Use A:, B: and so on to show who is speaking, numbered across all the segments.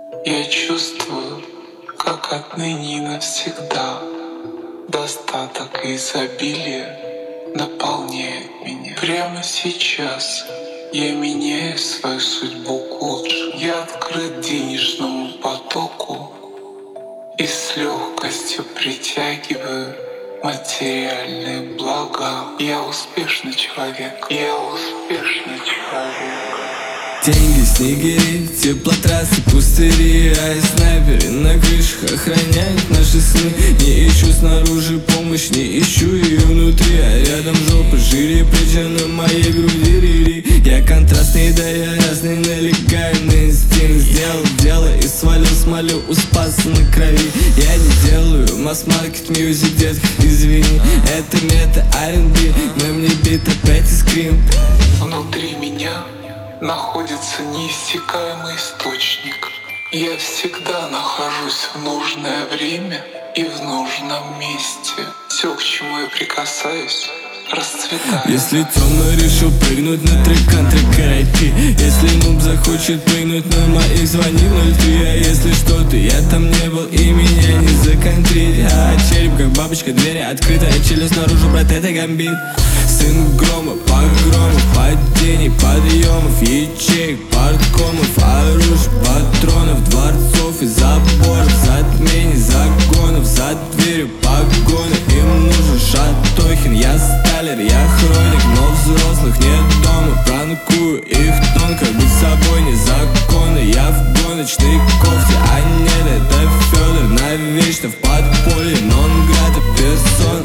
A: Я чувствую, как отныне и навсегда достаток и изобилие наполняет меня. Прямо сейчас я меняю свою судьбу к лучшему. Я открыт денежному потоку и с легкостью притягиваю материальные блага. Я успешный человек. Я успешный человек.
B: Деньги, снегири, теплотрассы, пустыри, а и снайперы на крышах охраняют наши сны. Не ищу снаружи помощь, не ищу ее внутри, а рядом жопа, шире плеча на моей груди рири. Я контрастный, да я разный, налегаю на инстинкт. Сделал дело и свалил смолю у спаса на крови. Я не делаю масс-маркет мьюзик, детка, извини. Это мета R&B, но мне бит опять и скрим.
A: Внутри меня находится неиссякаемый источник. Я всегда нахожусь в нужное время и в нужном месте. Все, к чему я прикасаюсь, расцветает.
B: Если темно решил прыгнуть на трек кантри карайки, если нуб захочет прыгнуть на моих, звони 03. А если что-то я там не был и меня не законтрить. А череп как бабочка, двери открытая, челюсть наружу, брат, это гамбит. Сын грома, погромов, падений, подъемов, ячеек, парткомов, оружия, патронов, дворцов и заборов, затмений, загонов, за дверью погоны. Им нужен Шатохин, я сталер, я хроник, но взрослых нет дома. Пранкую их тонко, быть собой незаконно. Я в гоночной кофте, а нет, это Фёдор навечно в подполье, нон-грата персон.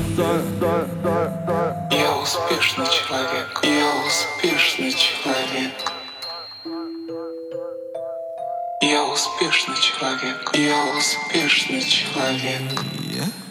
A: Я успешный человек. Я успешный человек. Я успешный человек. Я успешный человек.